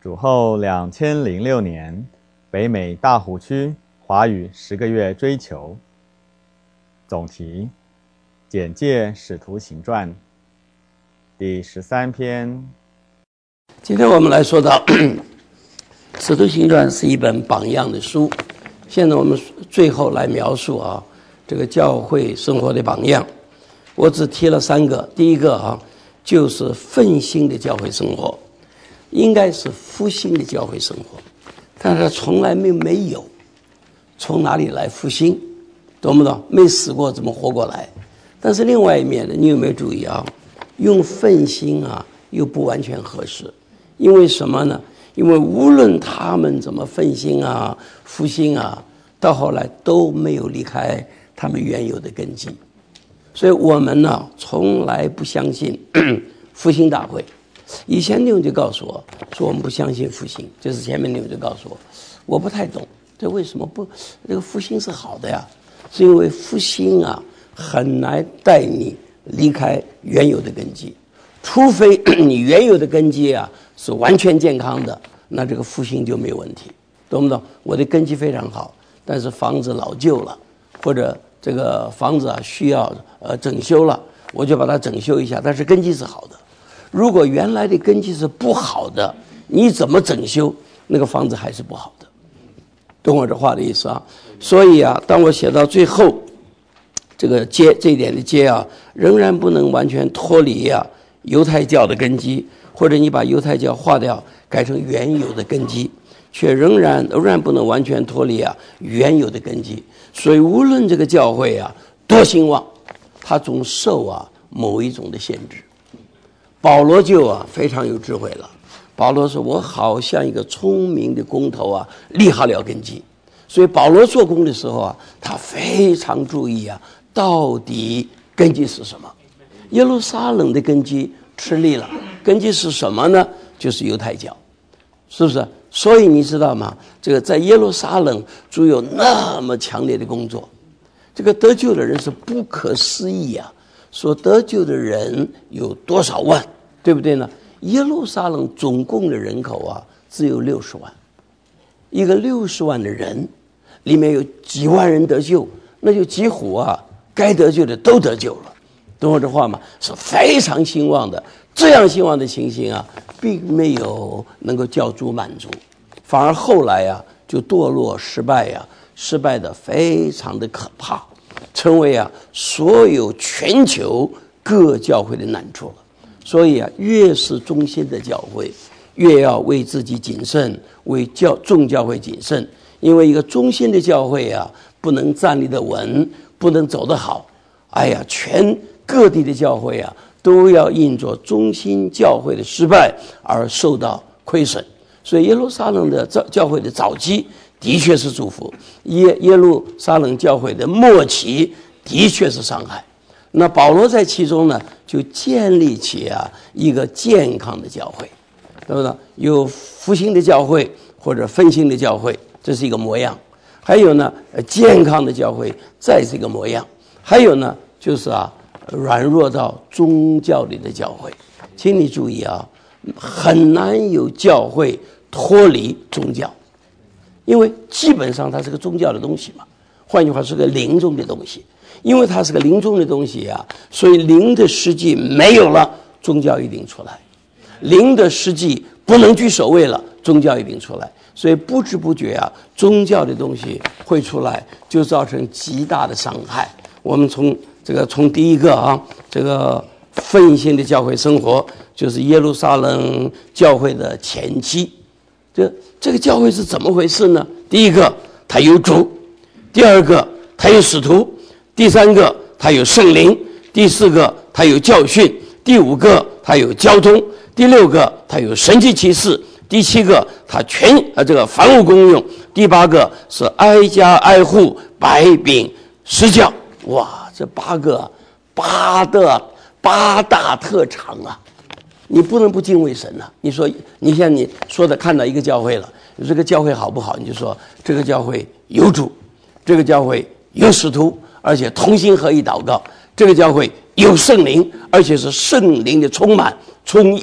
主后2006年，北美大湖区华语10个月追求。总题：简介《使徒行传》第13篇。 今天我们来说到《使徒行传》是一本榜样的书。现在我们最后来描述这个教会生活的榜样。我只提了3个。第一个就是奋兴的教会生活，应该是复兴的教会生活，但是从来没有从哪里来复兴，懂不懂？没死过怎么活过来？但是另外一面呢，你有没有注意用奋兴又不完全合适。因为什么呢？因为无论他们怎么奋兴复兴到后来都没有离开他们原有的根基。所以我们呢从来不相信复兴大会。以前弟兄就告诉我说我们不相信复兴，就是前面弟兄就告诉我不太懂，这为什么不？这个复兴是好的呀，是因为复兴很难带你离开原有的根基，除非你原有的根基是完全健康的，那这个复兴就没有问题，懂不懂？我的根基非常好，但是房子老旧了，或者这个房子需要整修了，我就把它整修一下，但是根基是好的。如果原来的根基是不好的，你怎么整修，那个房子还是不好的，懂我这话的意思所以当我写到最后这个这一点的接仍然不能完全脱离犹太教的根基，或者你把犹太教划掉改成原有的根基，却仍然不能完全脱离原有的根基。所以无论这个教会多兴旺，它总受某一种的限制。保罗就非常有智慧了。保罗说我好像一个聪明的工头立好了根基。所以保罗做工的时候他非常注意到底根基是什么。耶路撒冷的根基吃力了，根基是什么呢？就是犹太教，是不是？所以你知道吗？这个在耶路撒冷主有那么强烈的工作，这个得救的人是不可思议所得救的人有多少万，对不对呢？耶路撒冷总共的人口只有60万，一个60万的人里面有几万人得救，那就几乎该得救的都得救了，懂我这话吗？是非常兴旺的。这样兴旺的情形并没有能够叫主满足，反而后来就堕落失败的非常的可怕，成为所有全球各教会的难处了。所以越是中心的教会，越要为自己谨慎，为众教会谨慎。因为一个中心的教会不能站立得稳，不能走得好，全各地的教会都要因着中心教会的失败而受到亏损。所以耶路撒冷的教会的早期的确是祝福，耶路撒冷教会的末期的确是伤害。那保罗在其中呢，就建立起一个健康的教会，对不对？有复兴的教会或者分兴的教会，这是一个模样。还有呢，健康的教会再是一个模样。还有呢，就是软弱到宗教里的教会。请你注意很难有教会脱离宗教，因为基本上它是个宗教的东西嘛，换句话是个灵中的东西。因为它是个灵中的东西所以灵的实际没有了，宗教一定出来。灵的实际不能居首位了，宗教一定出来。所以不知不觉宗教的东西会出来，就造成极大的伤害。我们从第一个这个奋兴的教会生活，就是耶路撒冷教会的前期。这个教会是怎么回事呢？第一个，它有主；第二个，它有使徒；第三个，它有圣灵；第四个，它有教训；第五个，它有交通；第六个，它有神迹奇事；第七个，它这个凡物公用；第八个是挨家挨户百饼施教。哇，这八大特长你不能不敬畏神你说你现在你说的看到一个教会了，这个教会好不好？你就说这个教会有主，这个教会有使徒，而且同心合意祷告，这个教会有圣灵，而且是圣灵的充满充溢，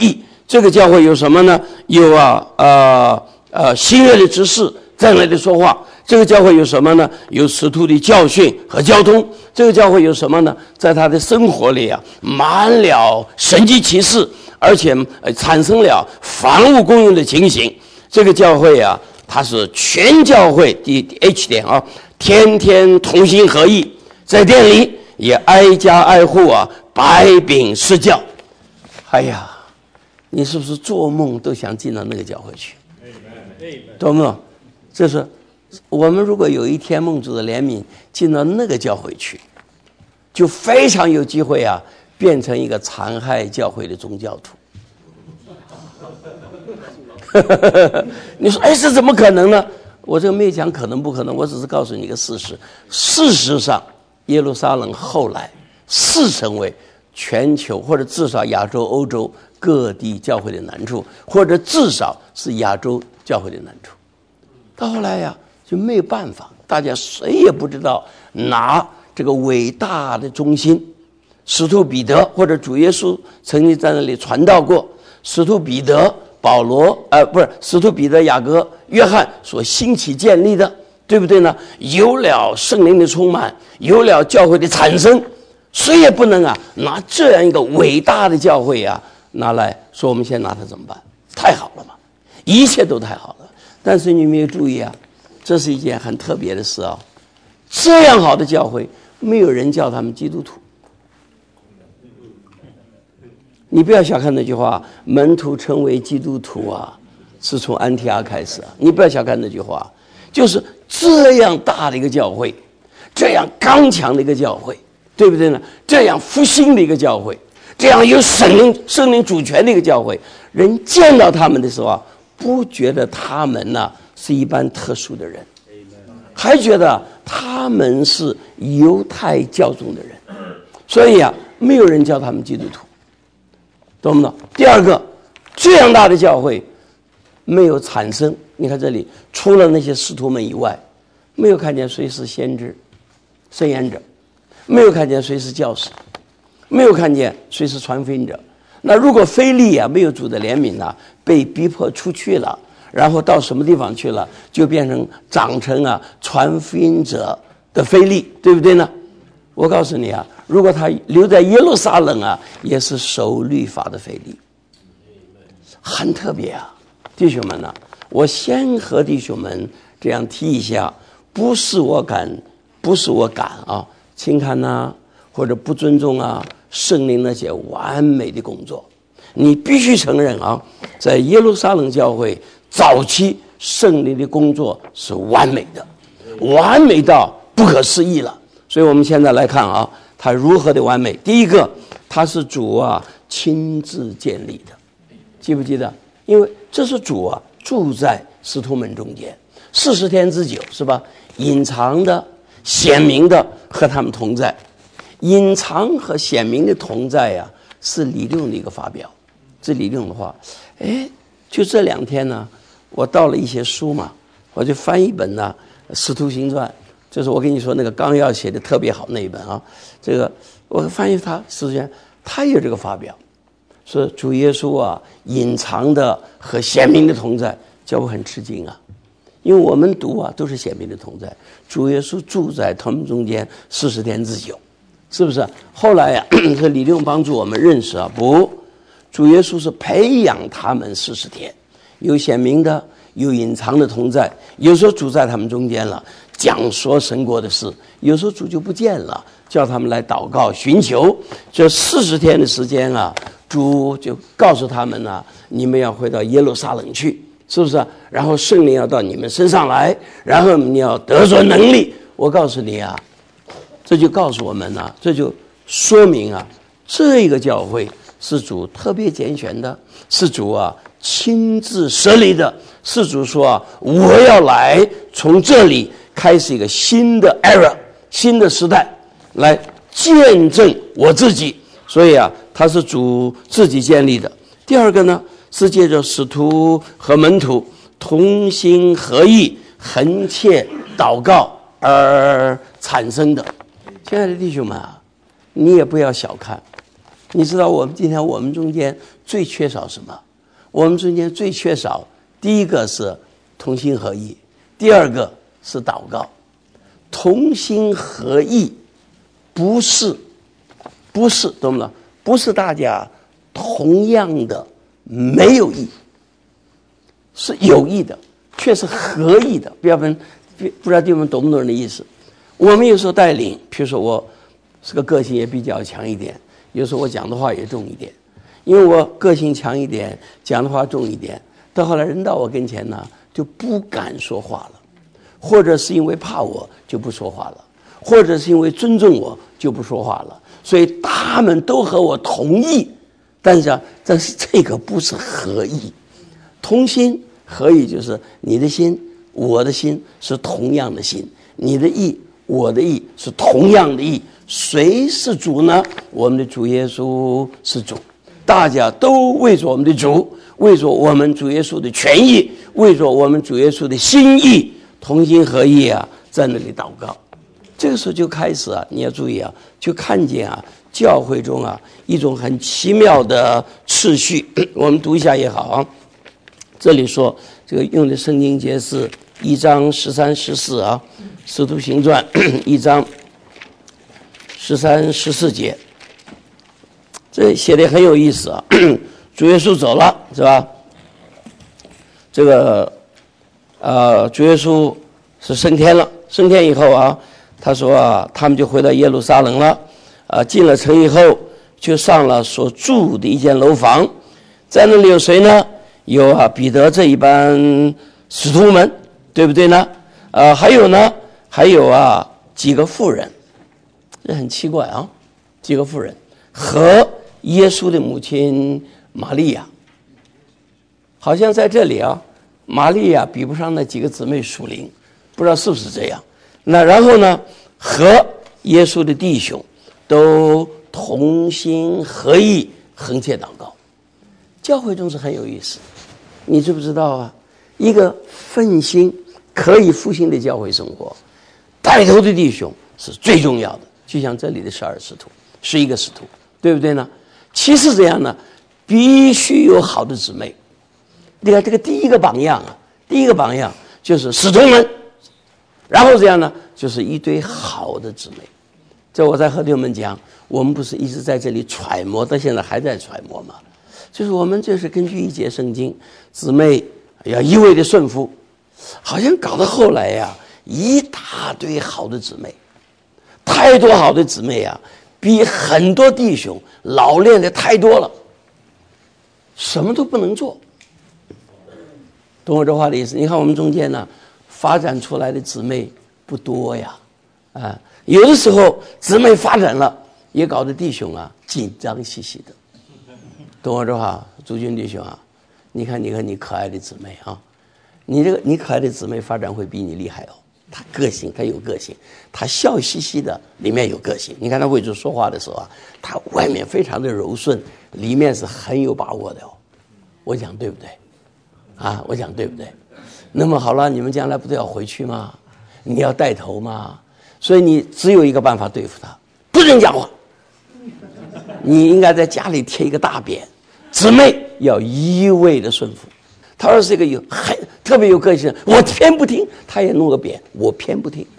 这个教会有什么呢？有新约的执事在那里说话。这个教会有什么呢？有使徒的教训和交通。这个教会有什么呢？在他的生活里啊，满了神迹奇事，而且产生了房屋供应的情形。这个教会啊，它是全教会第 H 点啊，天天同心合意，在店里也挨家挨户啊，摆饼施教。哎呀，你是不是做梦都想进到那个教会去？懂不懂？这是我们如果有一天蒙主的怜悯进到那个教会去，就非常有机会啊，变成一个残害教会的宗教徒。你说，哎，这怎么可能呢？我这个没有讲可能不可能，我只是告诉你一个事实。事实上，耶路撒冷后来是成为全球或者至少亚洲、欧洲各地教会的难处，或者至少是亚洲教会的难处。到后来呀，就没有办法，大家谁也不知道拿这个伟大的中心。使徒彼得或者主耶稣曾经在那里传道过，使徒彼得、保罗，不是使徒彼得、雅各、约翰所兴起建立的，对不对呢？有了圣灵的充满，有了教会的产生，谁也不能啊拿这样一个伟大的教会啊拿来说我们现在拿它怎么办？太好了嘛，一切都太好了。但是你没有注意啊，这是一件很特别的事啊。这样好的教会，没有人叫他们基督徒。你不要小看那句话，门徒称为基督徒啊，是从安提阿开始啊。你不要小看那句话，就是这样大的一个教会，这样刚强的一个教会，对不对呢？这样复兴的一个教会，这样有圣灵主权的一个教会，人见到他们的时候啊，不觉得他们呢是一般特殊的人，还觉得他们是犹太教中的人，所以啊，没有人叫他们基督徒，懂不懂？第二个，这样大的教会没有产生，你看这里除了那些使徒们以外，没有看见谁是先知、申言者，没有看见谁是教师，没有看见谁是传福音者。那如果腓力啊没有主的怜悯啊，被逼迫出去了，然后到什么地方去了，就变成长成啊传福音者的腓力，对不对呢？我告诉你啊，如果他留在耶路撒冷啊，也是守律法的腓力，很特别啊，弟兄们啊，我先和弟兄们这样提一下，不是我敢啊轻看啊，或者不尊重啊圣灵那些完美的工作。你必须承认啊，在耶路撒冷教会早期圣灵的工作是完美的，完美到不可思议了。所以我们现在来看啊，它如何的完美。第一个，它是主啊亲自建立的，记不记得？因为这是主啊住在使徒们中间40天之久，是吧？隐藏的、显明的和他们同在。隐藏和显明的同在呀，是李六的一个发表。这李六的话，就这2天呢，我到了一些书嘛，我就翻一本呢《使徒行传》，就是我跟你说那个纲要写的特别好那一本啊。这个我翻译它，实际上他有这个发表，说主耶稣啊隐藏的和显明的同在，叫我很吃惊啊。因为我们读啊都是显明的同在，主耶稣住在他们中间40天之久。是不是？后来呀，这李六帮助我们认识啊，不，主耶稣是培养他们40天，有显明的，有隐藏的同在。有时候主在他们中间了，讲说神国的事；有时候主就不见了，叫他们来祷告寻求。这40天的时间啊，主就告诉他们呢，你们要回到耶路撒冷去，是不是？然后圣灵要到你们身上来，然后你要得着能力。我告诉你啊。这就告诉我们呢，这就说明啊，这个教会是主特别拣选的，是主啊亲自设立的，是主说啊，我要来从这里开始一个新的 era， 新的时代，来见证我自己。所以啊，它是主自己建立的。第二个呢，是借着使徒和门徒同心合意、恒切祷告而产生的。亲爱的弟兄们啊，你也不要小看，你知道我们今天我们中间最缺少什么？ 我们中间最缺少，第一个是同心合意，第二个是祷告。同心合意不是懂了？不是大家同样的没有意，是有意的，却是合意的。不知道弟兄们懂不懂的意思？我们有时候带领，比如说我是个个性也比较强一点，有时候我讲的话也重一点，因为我个性强一点，讲的话重一点，到后来人到我跟前呢，就不敢说话了，或者是因为怕我就不说话了，或者是因为尊重我就不说话了，所以他们都和我同意，但是这个不是合意。同心合意就是你的心我的心是同样的心，你的意我的意是同样的意。谁是主呢？我们的主耶稣是主，大家都为着我们的主，为着我们主耶稣的权益，为着我们主耶稣的心意，同心合意啊，在那里祷告。这个时候就开始啊，你要注意啊，就看见啊，教会中啊一种很奇妙的次序。我们读一下也好啊。这里说这个用的圣经节是1章13、14啊，使徒行传1章13、14节，这写的很有意思啊。主耶稣走了是吧？这个主耶稣是升天了，升天以后啊，他说啊，他们就回到耶路撒冷了，进了城以后就上了所住的一间楼房，在那里有谁呢？有彼得这一班使徒们，对不对呢？还有几个妇人，这很奇怪啊，几个妇人和耶稣的母亲玛利亚，好像在这里啊，玛利亚比不上那几个姊妹属灵，不知道是不是这样。那然后呢，和耶稣的弟兄都同心合意横切祷告。教会中是很有意思，你知不知道啊？一个奋心可以复兴的教会生活，带头的弟兄是最重要的。就像这里的12使徒，11个使徒，对不对呢？其实这样呢，必须有好的姊妹。你看这个第一个榜样就是使徒们，然后这样呢，就是一堆好的姊妹。这我在和弟兄们讲，我们不是一直在这里揣摩，到现在还在揣摩吗？就是我们就是根据一节圣经，姊妹要一味的顺服，好像搞到后来呀，一大堆好的姊妹，太多好的姊妹啊，比很多弟兄老练的太多了，什么都不能做。懂我这话的意思？你看我们中间呢，发展出来的姊妹不多呀，有的时候姊妹发展了，也搞得弟兄啊紧张兮兮的。懂我这话，朱军弟兄啊，你看你可爱的姊妹啊，你可爱的姊妹发展会比你厉害哦。她个性，她有个性，她笑嘻嘻的，里面有个性。你看她为主说话的时候啊，她外面非常的柔顺，里面是很有把握的哦。我讲对不对？我讲对不对？那么好了，你们将来不都要回去吗？你要带头吗？所以你只有一个办法对付她，不准讲话。你应该在家里贴一个大匾，姊妹要一味的顺服。他要是一个特别有个性，我偏不听，他也弄个匾，我偏不听。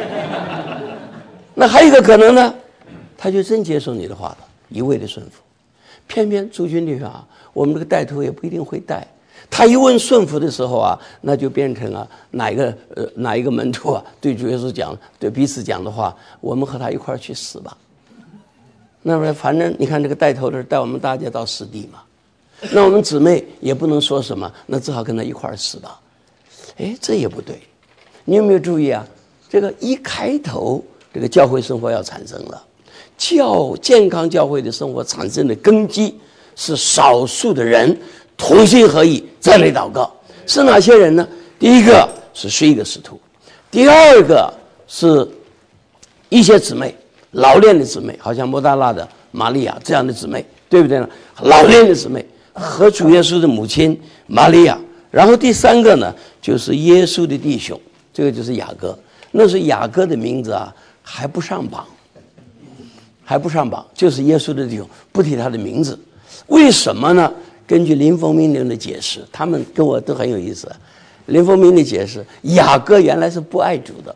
那还有一个可能呢，他就真接受你的话了，一味的顺服。偏偏诸君弟兄啊，我们这个带头也不一定会带。他一问顺服的时候啊，那就变成哪一个门徒啊，对主耶稣讲，对彼此讲的话，我们和他一块儿去死吧。那么反正你看这个带头的带我们大家到死地嘛，那我们姊妹也不能说什么，那只好跟他一块儿死吧。这也不对。你有没有注意啊？这个一开头，这个教会生活要产生了，健康教会的生活产生的根基是少数的人同心合意在那里祷告。是哪些人呢？第一个是11个使徒，第二个是一些姊妹，老练的姊妹，好像摩大拉的玛利亚这样的姊妹，对不对呢？老练的姊妹和主耶稣的母亲玛利亚。然后第三个呢，就是耶稣的弟兄，这个就是雅各。那是雅各的名字啊，还不上榜，就是耶稣的弟兄，不提他的名字。为什么呢？ 根据林风明的解释，他们跟我都很有意思。林风明的解释，雅各原来是不爱主的，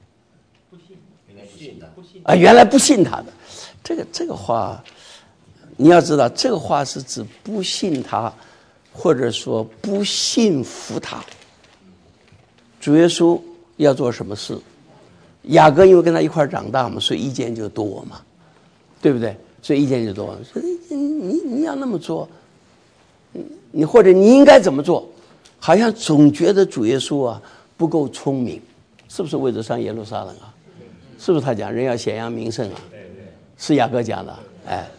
原来不信他的。这个话，你要知道，这个话是指不信他，或者说不信服他。主耶稣要做什么事，雅各因为跟他一块长大嘛，所以意见就多嘛，对不对？所以意见就多。所以你要那么做，你或者你应该怎么做？好像总觉得主耶稣啊不够聪明，是不是为着上耶路撒冷啊？是不是他讲人要显扬名声啊？是雅各讲的，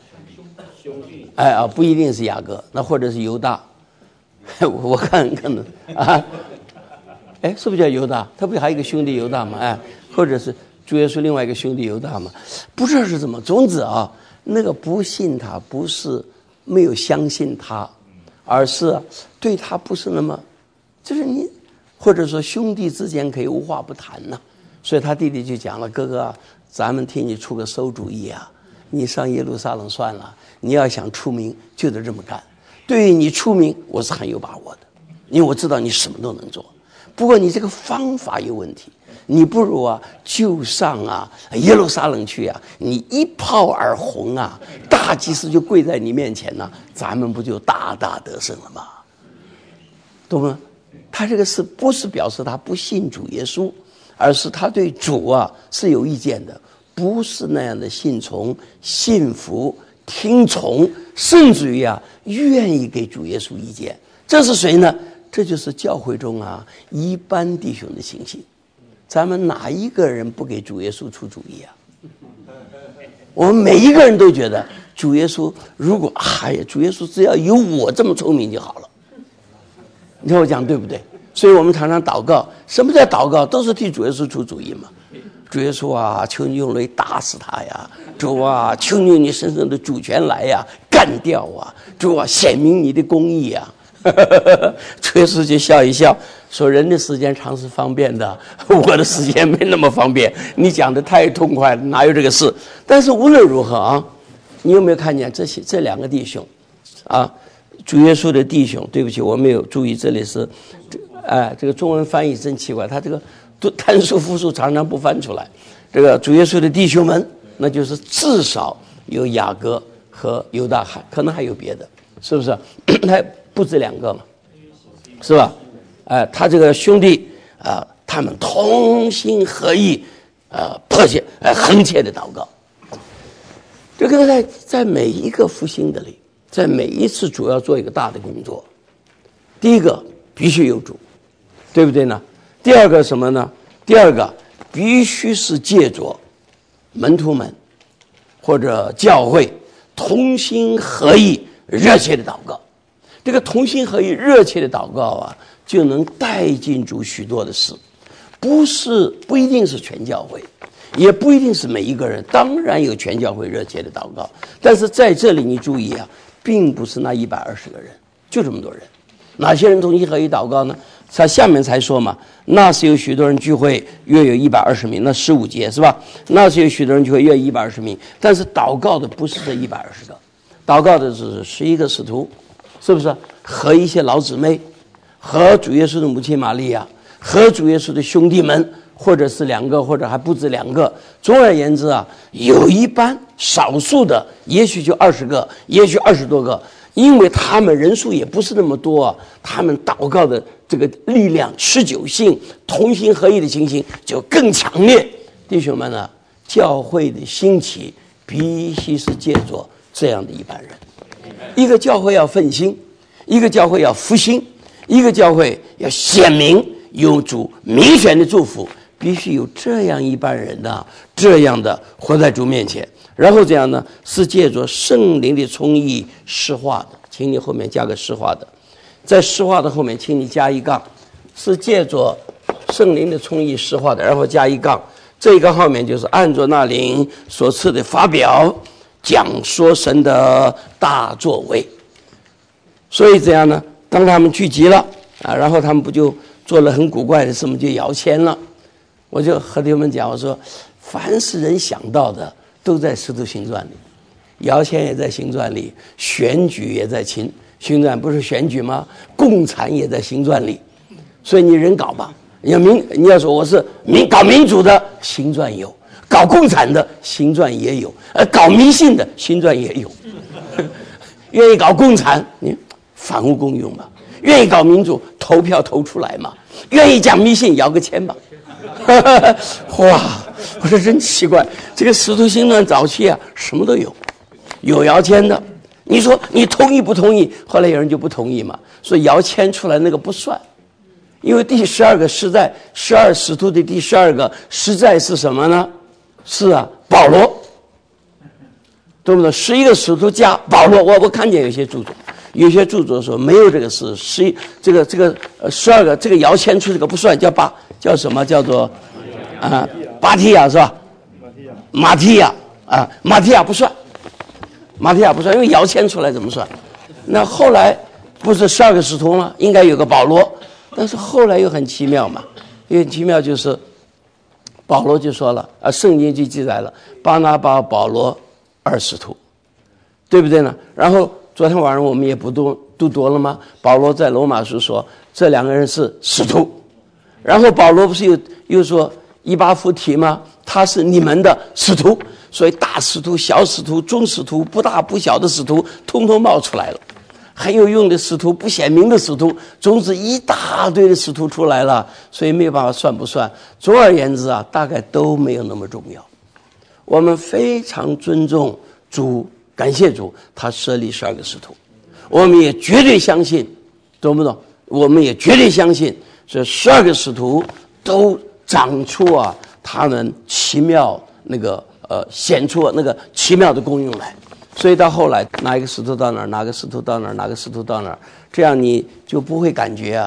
不一定是雅各，那或者是犹大，我看可能啊，是不是叫犹大？他不是还有一个兄弟犹大吗？或者是主耶稣另外一个兄弟犹大吗？不知道是怎么，总之啊，那个不信他不是没有相信他，而是对他不是那么，就是你或者说兄弟之间可以无话不谈呢。所以他弟弟就讲了，哥哥啊，咱们替你出个馊主意啊，你上耶路撒冷算了，你要想出名就得这么干。对于你出名我是很有把握的，因为我知道你什么都能做，不过你这个方法有问题，你不如啊就上耶路撒冷去啊，你一炮而红啊，大祭司就跪在你面前呢，咱们不就大大得胜了吗？懂吗？他这个是不是表示他不信主耶稣，而是他对主啊是有意见的，不是那样的信从、信服、听从，甚至于愿意给主耶稣意见。这是谁呢？这就是教会中一般弟兄的情形。咱们哪一个人不给主耶稣出主意啊？我们每一个人都觉得主耶稣如果主耶稣只要有我这么聪明就好了。你看我讲对不对？所以我们常常祷告，什么叫祷告？都是替主耶稣出主意嘛。主耶稣啊，求你用雷打死他呀！主啊，求你用你身上的主权来呀，干掉啊！主啊，显明你的公义啊！主耶稣就笑一笑，说：“人的时间长是方便的，我的时间没那么方便。你讲的太痛快了，哪有这个事？但是无论如何啊，你有没有看见这两个弟兄啊？主耶稣的弟兄，对不起，我没有注意，这里是这个中文翻译真奇怪，他这个单数复数常常不翻出来。这个主耶稣的弟兄们，那就是至少有雅各和犹大，可能还有别的，是不是？他不止两个嘛，是吧？他这个兄弟他们同心合意，迫切恳切的祷告。这个在每一个复兴的里，在每一次主要做一个大的工作，第一个必须有主，对不对呢？第二个什么呢？第二个必须是借着门徒们或者教会同心合意热切的祷告。这个同心合意热切的祷告就能带进主许多的事，不一定是全教会，也不一定是每一个人，当然有全教会热切的祷告，但是在这里你注意并不是那120个人，就这么多人。哪些人同心合意祷告呢？他下面才说嘛，那是有许多人聚会，约有120名，那15节是吧？那是有许多人聚会，约有120名，但是祷告的不是这120个，祷告的是11个使徒，是不是？和一些老姊妹，和主耶稣的母亲玛利亚，和主耶稣的兄弟们，或者是2个，或者还不止2个。总而言之有一班少数的，也许就20个，也许20多个，因为他们人数也不是那么多，他们祷告的这个力量、持久性、同心合意的情形就更强烈。弟兄们教会的兴起必须是借着这样的一般人。一个教会要奋兴，一个教会要复兴，一个教会要显明有主明显的祝福，必须有这样一般人这样的活在主面前。然后这样呢，是借着圣灵的充溢施化的，请你后面加个施化的，在施化的后面请你加一杠，是借着圣灵的充溢施化的，然后加一杠，这一个后面就是按着那灵所赐的发表讲说神的大作为。所以这样呢，当他们聚集了然后他们不就做了很古怪的事，我们就摇签了。我就和他们讲，我说凡是人想到的都在使徒行传里，摇签也在行传里，选举也在星传不是选举吗？共产也在星传里，所以你人搞吧。你要说我是搞民主的，星传有；搞共产的，星传也有；搞迷信的，星传也有。愿意搞共产，你反无共用嘛；愿意搞民主，投票投出来嘛；愿意讲迷信，摇个签吧。哇，我说真奇怪，这个《使徒行传》早期啊，什么都有，有摇签的。你说你同意不同意？后来有人就不同意嘛，说摇签出来那个不算，因为第12个实在，12使徒的第12个实在是什么呢？是啊，保罗，对不对？11个使徒加保罗，我看见有些著作说没有这个事，12个这个摇签出这个不算，叫什么？叫做巴提亚是吧？马提亚啊，马提亚不算，因为摇签出来怎么算？那后来不是12个使徒吗？应该有个保罗，但是后来又很奇妙嘛，很奇妙就是保罗就说了圣经就记载了巴拿巴、保罗2使徒，对不对呢？然后昨天晚上我们也不读了吗？保罗在罗马书说这2个人是使徒，然后保罗不是又说以巴弗提吗？他是你们的使徒，所以大使徒、小使徒、中使徒、不大不小的使徒通通冒出来了，很有用的使徒、不显明的使徒，总之一大堆的使徒出来了，所以没有办法算不算。总而言之啊，大概都没有那么重要。我们非常尊重主，感谢主，他设立12个使徒，我们也绝对相信，懂不懂？我们也绝对相信这12个使徒都长出他们奇妙显出那个奇妙的功用来。所以到后来哪一个使徒到哪儿，哪个使徒到哪儿，哪个使徒到哪儿，这样你就不会感觉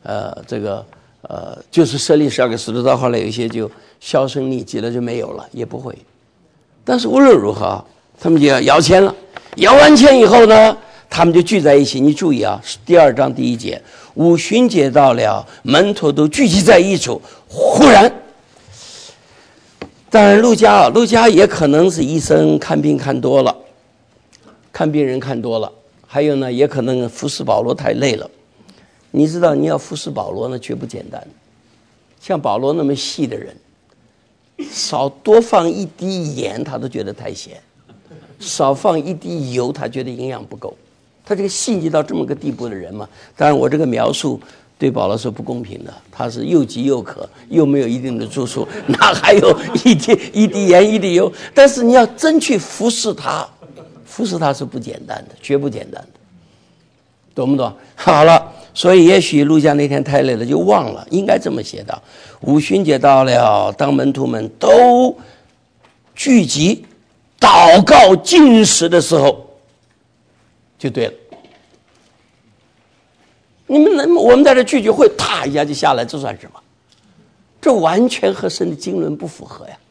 就是设立12个使徒，到后来有一些就销声匿迹了，就没有了，也不会。但是无论如何，他们就要摇签了。摇完签以后呢，他们就聚在一起。你注意啊，第2章第1节，五旬节到了，门徒都聚集在一处。忽然，当然路加也可能是医生看病看多了，看病人看多了，还有呢，也可能服侍保罗太累了。你知道，你要服侍保罗呢，绝不简单。像保罗那么细的人，少多放一滴盐他都觉得太咸，少放一滴油他觉得营养不够。他这个细腻到这么个地步的人嘛，当然我这个描述对保罗是不公平的，他是又饥又渴，又没有一定的住宿，哪还有一滴盐一滴油？但是你要真去服侍他是不简单的，绝不简单的，懂不懂？好了，所以也许路加那天太累了就忘了，应该这么写的：五旬节到了，当门徒们都聚集祷告禁食的时候，就对了。我们在这聚会，啪一下就下来，这算什么？这完全和神的经纶不符合呀！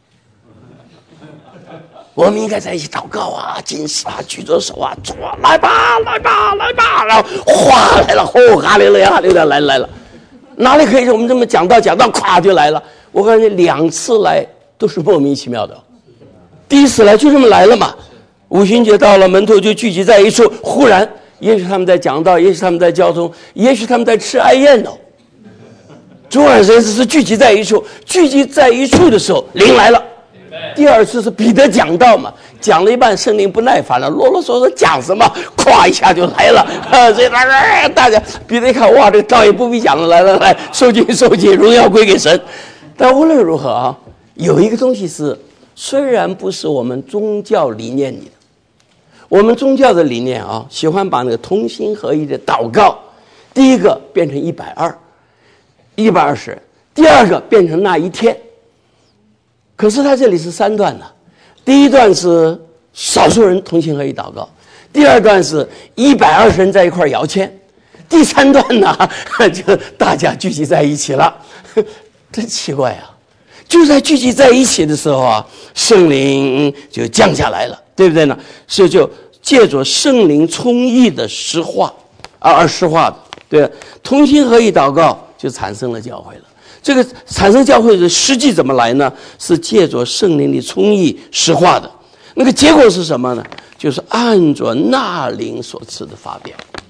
我们应该在一起祷告啊，禁食啊，举着手啊，走啊，来吧，来吧，来吧，然后哗来了，哈利路亚，哈利路亚，来了，哪里可以我们这么讲道，咵就来了？我感觉2次来都是莫名其妙的，第一次来就这么来了嘛。五旬节到了，门徒就聚集在一处，忽然。也许他们在讲道，也许他们在交通，也许他们在吃爱宴呢。总而言之是聚集在一处，聚集在一处的时候，灵来了。第2次是彼得讲道嘛，讲了一半，圣灵不耐烦了，啰啰嗦嗦讲什么，咵一下就来了。所以大家彼得一看，哇，这个道也不必讲了，来，收紧，荣耀归给神。但无论如何啊，有一个东西是，虽然不是我们宗教理念里的。我们宗教的理念啊，喜欢把那个同心合一的祷告，第一个变成120人，第2个变成那一天。可是它这里是3段呢，第1段是少数人同心合一祷告，第2段是120人在一块摇签，第3段呢就大家聚集在一起了。真奇怪啊！就在聚集在一起的时候啊，圣灵就降下来了，对不对呢？所以就借着圣灵充溢的实化而实化的，对，同心合一祷告就产生了教会了。这个产生教会的实际怎么来呢？是借着圣灵的充溢实化的。那个结果是什么呢？就是按着那灵所赐的发表。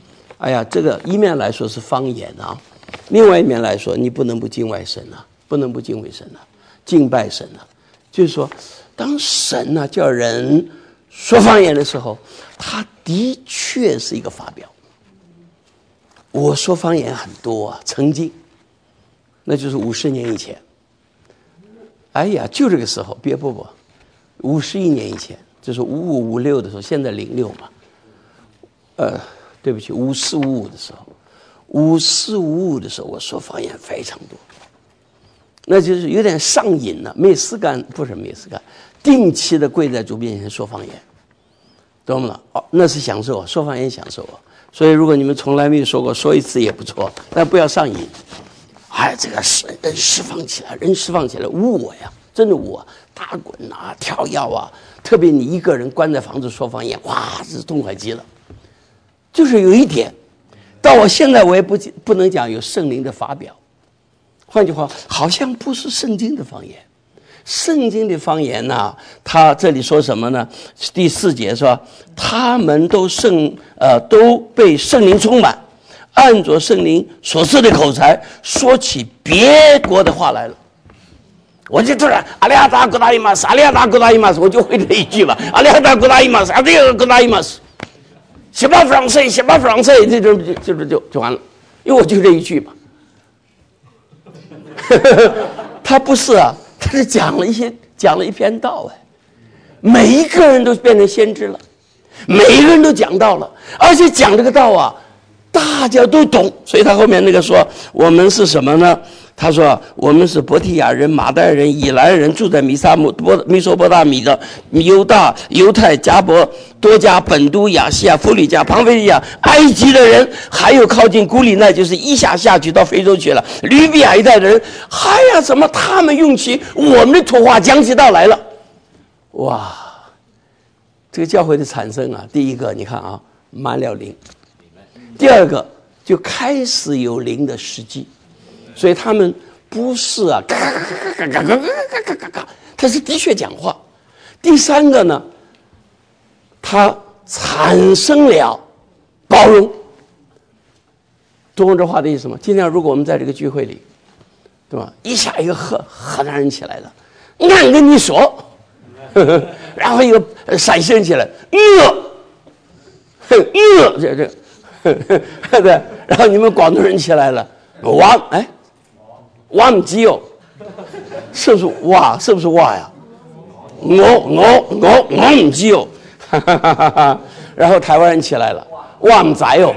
哎呀，这个一面来说是方言啊，另外一面来说，你不能不敬畏神啊，不能不敬畏神啊，敬拜神啊。就是说，当神啊叫人说方言的时候，他的确是一个发表。我说方言很多啊，曾经，那就是50年以前。哎呀，就这个时候，别不，51年以前，就是55、56的时候，现在06嘛。对不起，54、55的时候，54、55的时候，我说方言非常多，那就是有点上瘾了，没事干，不是没事干，定期的跪在主面前说方言，懂吗？哦，那是享受，说方言享受啊。所以，如果你们从来没有说过，说一次也不错，但不要上瘾。哎，这个人释放起来，人释放起来，无我呀，真的无我，打滚啊，跳跃啊，特别你一个人关在房子说方言，哇，这是痛快极了。就是有一点，到我现在我也不能讲有圣灵的发表。换句话，好像不是圣经的方言。圣经的方言呢，他这里说什么呢？第4节说，他们都被圣灵充满，按着圣灵所赐的口才，说起别国的话来了。我就突然阿里亚达古达伊马斯，阿里亚达古达伊马斯，我就会这一句吧，阿里亚达古达伊马斯，阿里亚达古达伊马斯。写吧français，写吧français，就完了，因为我就这一句嘛。他不是啊，他是讲了一篇道哎，每一个人都变成先知了，每一个人都讲道了，而且讲这个道啊，大家都懂，所以他后面那个说我们是什么呢？他说我们是伯提亚人、马代人、以兰人，住在米索波大米的犹大、犹太、加伯多加、本都、亚细亚、弗里加、庞菲利亚、埃及的人，还有靠近古里奈，就是一下去到非洲去了，吕比亚一带的人，哎呀，怎么他们用起我们的土话讲起道来了？哇，这个教会的产生啊，第一个你看啊，满了灵；第二个就开始有灵的时机。所以他们不是啊，嘎嘎嘎嘎嘎嘎嘎嘎嘎，他是的确讲话。第三个呢，他产生了包容。懂我这话的意思吗？今天如果我们在这个聚会里，对吧？一下一个河南人起来了，俺跟你说，然后一个陕西人起来，对，然后你们广东人起来了，哇唔知哦，是不是哇？是不是哇呀？我唔知哦，然后台湾人起来了，哇唔知哦，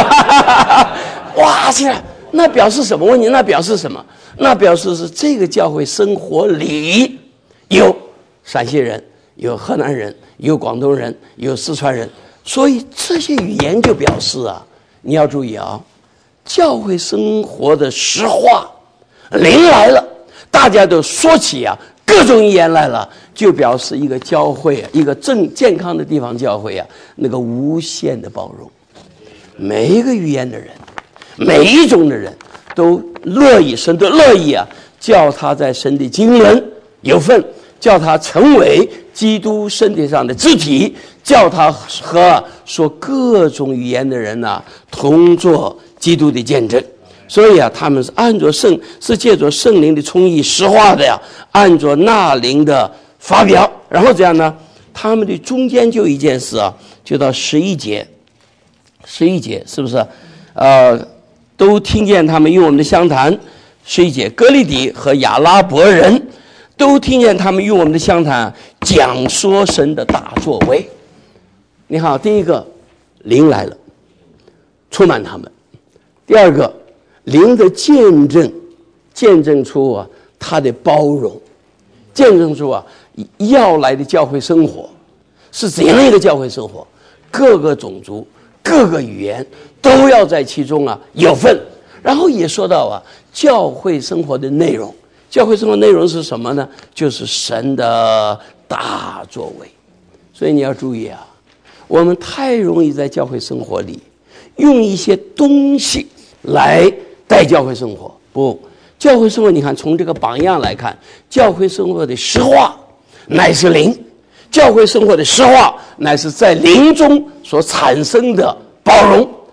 哇起来，那表示什么？问你那表示什么？那表示是这个教会生活里有陕西人，有河南人，有广东人，有四川人，所以这些语言就表示啊，你要注意啊，教会生活的实话。灵来了，大家都说起啊各种语言来了，就表示一个教会啊，一个健康的地方教会啊，那个无限的包容，每一个语言的人，每一种的人都乐意，神都乐意啊，叫他在神的经纶有份，叫他成为基督身体上的肢体，叫他和说各种语言的人呢同做基督的见证。所以啊，他们是按着是借着圣灵的充溢实化的呀，按着那灵的发表，然后这样呢，他们的中间就一件事啊，就到11节是不是？都听见他们用我们的相谈。11节，哥利底和亚拉伯人都听见他们用我们的相谈讲说神的大作为。你好，第一个灵来了，充满他们；第二个。灵的见证出啊他的包容，见证出啊要来的教会生活是怎样一个教会生活，各个种族各个语言都要在其中啊有份。然后也说到啊教会生活的内容，教会生活内容是什么呢？就是神的大作为。所以你要注意啊，我们太容易在教会生活里用一些东西来带教会生活。不，教会生活你看从这个榜样来看，教会生活的实话乃是灵，教会生活的实话乃是在灵中所产生的包容，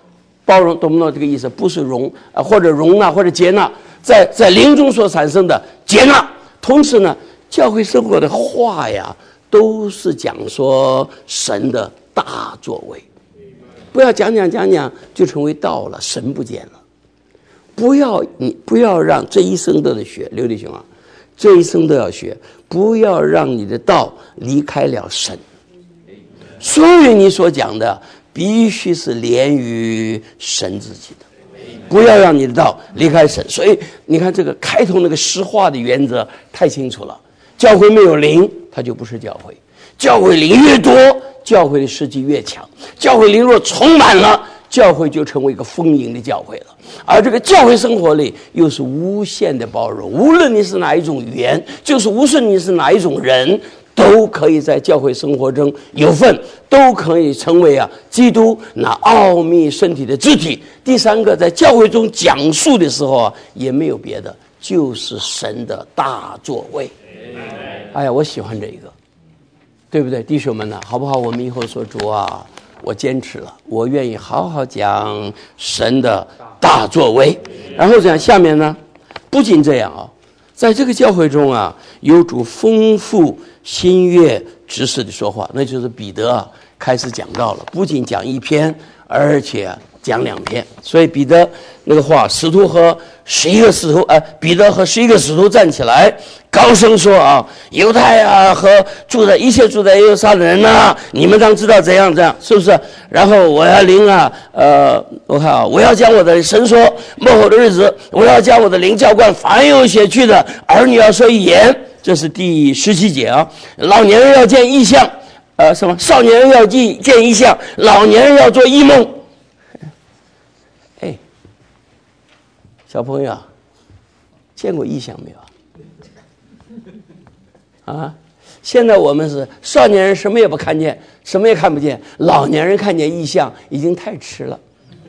包容懂不懂这个意思？不是容或者容纳或者接纳，在灵中所产生的接纳。同时呢，教会生活的话呀，都是讲说神的大作为。不要讲就成为道了，神不见了。不要让这一生都得学，刘弟兄啊，这一生都要学，不要让你的道离开了神。所以你所讲的必须是连于神自己的，不要让你的道离开神。所以你看这个开头那个实话的原则太清楚了。教会没有灵，它就不是教会；教会灵越多，教会的实际越强。教会灵若充满了，教会就成为一个丰盈的教会了。而这个教会生活里又是无限的包容，无论你是哪一种语言，就是无论你是哪一种人，都可以在教会生活中有份，都可以成为基督那奥秘身体的肢体。第三个，在教会中讲述的时候也没有别的，就是神的大作为。哎呀，我喜欢这一个，对不对，弟兄们呢？好不好？我们以后说主啊，我坚持了，我愿意好好讲神的大作为。然后讲下面呢，不仅这样在这个教会中有主丰富新约知识的说话，那就是彼得开始讲到了，不仅讲一篇，而且讲2篇。所以彼得那个话，彼得和11个使徒站起来，高声说犹太和一切住在耶路撒冷的人你们当知道怎样，是不是？然后我要灵我看我要将我的神说末后的日子，我要将我的灵浇灌凡有血气的，儿女要说预言。这是第17节老年人要见异象，少年人要见异象，老年人要做异梦。小朋友见过异象没有现在我们是少年人，什么也不看见，什么也看不见，老年人看见异象已经太迟了。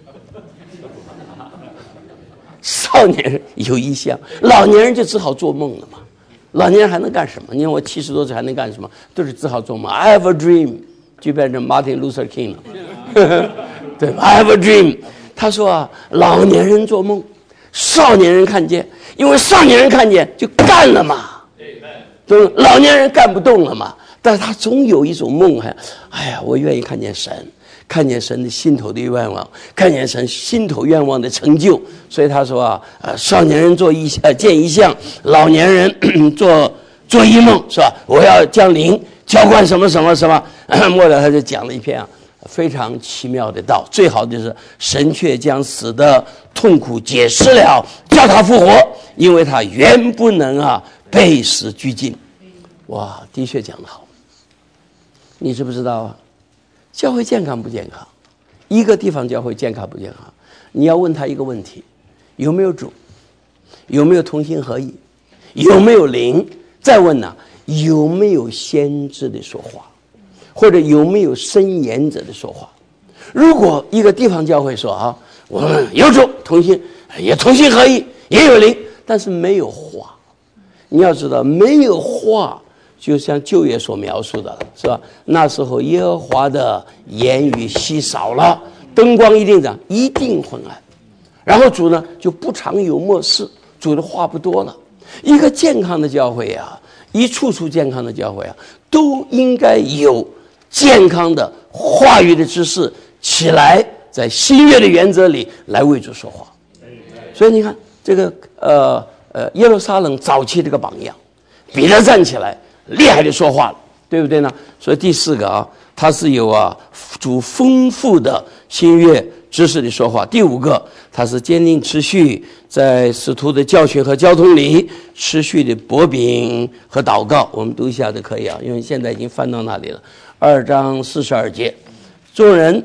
少年人有异象，老年人就只好做梦了嘛。老年人还能干什么？你看我70多岁还能干什么？都是只好做梦。I have a dream， 就变成 Martin Luther King 了。对 ，I have a dream。他说老年人做梦，少年人看见，因为少年人看见就干了嘛。老年人干不动了嘛，但是他总有一种梦，我愿意看见神，看见神的心头的愿望，看见神心头愿望的成就。所以他说少年人见异象，老年人做异梦，是吧？我要将灵浇灌什么什么什么。末了他就讲了一篇非常奇妙的道，最好的就是神却将死的痛苦解释了，叫他复活，因为他原不能被死拘禁。哇，的确讲得好。你知不知道教会健康不健康？一个地方教会健康不健康，你要问他一个问题：有没有主？有没有同心合意？有没有灵？再问有没有先知的说话？或者有没有申言者的说话？如果一个地方教会说我们有主同心，也同心合意，也有灵，但是没有话。你要知道，没有话就像旧约所描述的，是吧？那时候耶和华的言语稀少了，灯光一定昏暗，然后主呢就不常有默示，主的话不多了。一个健康的教会一处处健康的教会都应该有健康的话语的知识起来，在新约的原则里来为主说话。所以你看这个耶路撒冷早期这个榜样，彼得站起来厉害的说话了，对不对呢？所以第4个他是有主丰富的新约知识的说话。第5个，他是坚定持续在使徒的教训和交通里持续的擘饼和祷告。我们读一下就可以因为现在已经翻到那里了。2章42节，众人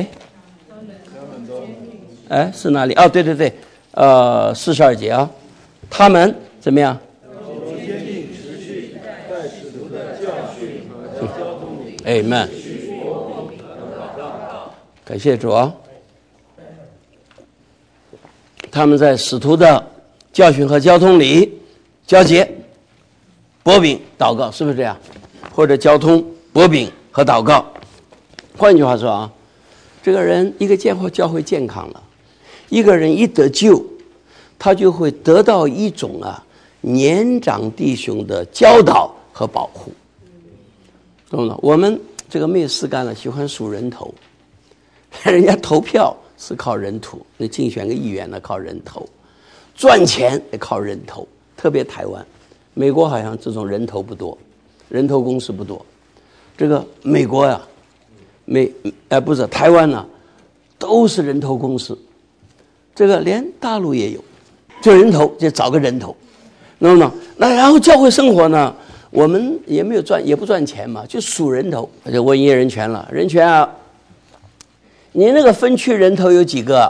是哪里？对，42节他们怎么样？Amen。感谢主他们在使徒的教训和交通里交接、擘饼、祷告，是不是这样？或者交通、擘饼和祷告。换句话说这个人一个教会健康了， 一个人一得救，他就会得到一种年长弟兄的教导和保护，懂不懂？我们这个没有事干了，喜欢数人头，人家投票是靠人头，那竞选个议员呢靠人头，赚钱也靠人头，特别台湾，美国好像这种人头不多，人头公司不多，这个美国呀，不是台湾呢，都是人头公司，这个连大陆也有，就人头就找个人头，那然后教会生活呢，我们也不赚钱嘛，就数人头，就问业人权了，人权啊，你那个分区人头有几个？